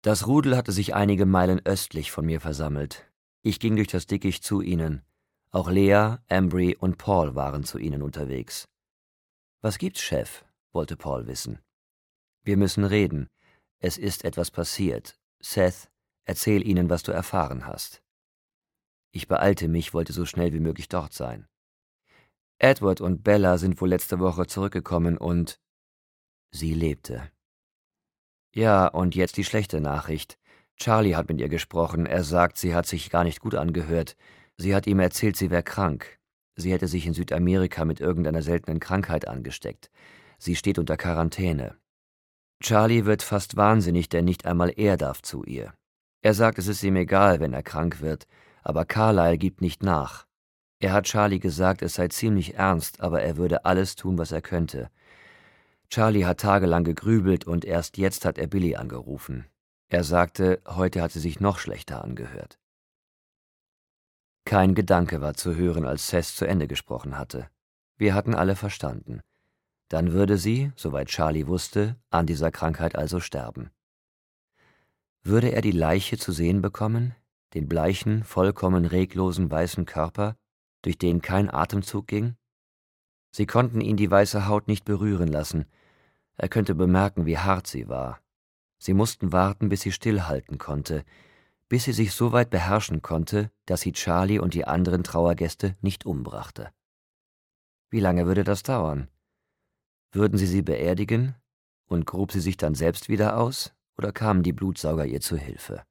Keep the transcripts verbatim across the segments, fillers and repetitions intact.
Das Rudel hatte sich einige Meilen östlich von mir versammelt. Ich ging durch das Dickicht zu ihnen. Auch Lea, Ambry und Paul waren zu ihnen unterwegs. »Was gibt's, Chef?« wollte Paul wissen. »Wir müssen reden. Es ist etwas passiert. Seth, erzähl ihnen, was du erfahren hast.« Ich beeilte mich, wollte so schnell wie möglich dort sein. »Edward und Bella sind wohl letzte Woche zurückgekommen und...« Sie lebte. »Ja, und jetzt die schlechte Nachricht. Charlie hat mit ihr gesprochen. Er sagt, sie hat sich gar nicht gut angehört. Sie hat ihm erzählt, sie wäre krank. Sie hätte sich in Südamerika mit irgendeiner seltenen Krankheit angesteckt. Sie steht unter Quarantäne. Charlie wird fast wahnsinnig, denn nicht einmal er darf zu ihr. Er sagt, es ist ihm egal, wenn er krank wird, aber Carlyle gibt nicht nach. Er hat Charlie gesagt, es sei ziemlich ernst, aber er würde alles tun, was er könnte. Charlie hat tagelang gegrübelt und erst jetzt hat er Billy angerufen. Er sagte, heute hat sie sich noch schlechter angehört.« Kein Gedanke war zu hören, als Seth zu Ende gesprochen hatte. Wir hatten alle verstanden. Dann würde sie, soweit Charlie wusste, an dieser Krankheit also sterben. Würde er die Leiche zu sehen bekommen, den bleichen, vollkommen reglosen weißen Körper, durch den kein Atemzug ging? Sie konnten ihn die weiße Haut nicht berühren lassen. Er könnte bemerken, wie hart sie war. Sie mussten warten, bis sie stillhalten konnte, bis sie sich so weit beherrschen konnte, dass sie Charlie und die anderen Trauergäste nicht umbrachte. Wie lange würde das dauern? Würden sie sie beerdigen und grub sie sich dann selbst wieder aus, oder kamen die Blutsauger ihr zu Hilfe?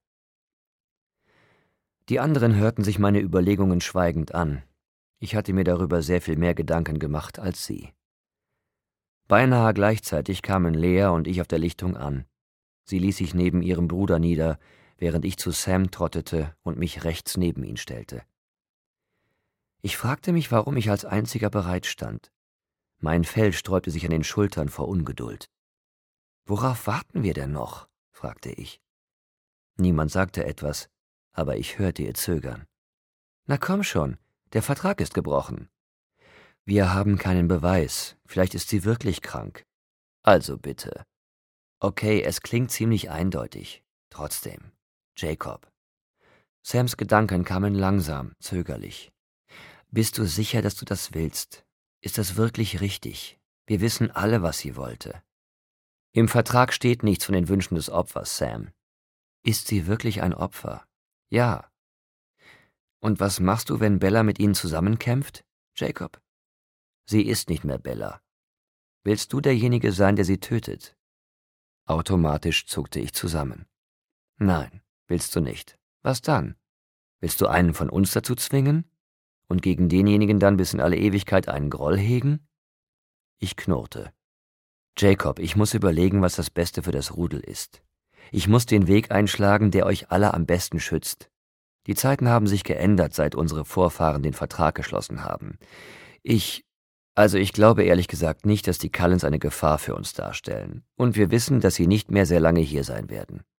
Die anderen hörten sich meine Überlegungen schweigend an. Ich hatte mir darüber sehr viel mehr Gedanken gemacht als sie. Beinahe gleichzeitig kamen Lea und ich auf der Lichtung an. Sie ließ sich neben ihrem Bruder nieder, während ich zu Sam trottete und mich rechts neben ihn stellte. Ich fragte mich, warum ich als einziger bereit stand. Mein Fell sträubte sich an den Schultern vor Ungeduld. »Worauf warten wir denn noch?« fragte ich. Niemand sagte etwas, aber ich hörte ihr Zögern. »Na komm schon, der Vertrag ist gebrochen.« »Wir haben keinen Beweis, vielleicht ist sie wirklich krank.« »Also bitte.« »Okay, es klingt ziemlich eindeutig. Trotzdem. Jacob.« Sams Gedanken kamen langsam, zögerlich. »Bist du sicher, dass du das willst? Ist das wirklich richtig? Wir wissen alle, was sie wollte.« »Im Vertrag steht nichts von den Wünschen des Opfers, Sam.« »Ist sie wirklich ein Opfer?« »Ja.« »Und was machst du, wenn Bella mit ihnen zusammenkämpft, Jacob?« »Sie ist nicht mehr Bella. Willst du derjenige sein, der sie tötet?« Automatisch zuckte ich zusammen. »Nein, willst du nicht. Was dann? Willst du einen von uns dazu zwingen? Und gegen denjenigen dann bis in alle Ewigkeit einen Groll hegen?« Ich knurrte. »Jacob, ich muss überlegen, was das Beste für das Rudel ist. Ich muss den Weg einschlagen, der euch alle am besten schützt. Die Zeiten haben sich geändert, seit unsere Vorfahren den Vertrag geschlossen haben. Ich, also ich glaube ehrlich gesagt nicht, dass die Cullens eine Gefahr für uns darstellen. Und wir wissen, dass sie nicht mehr sehr lange hier sein werden.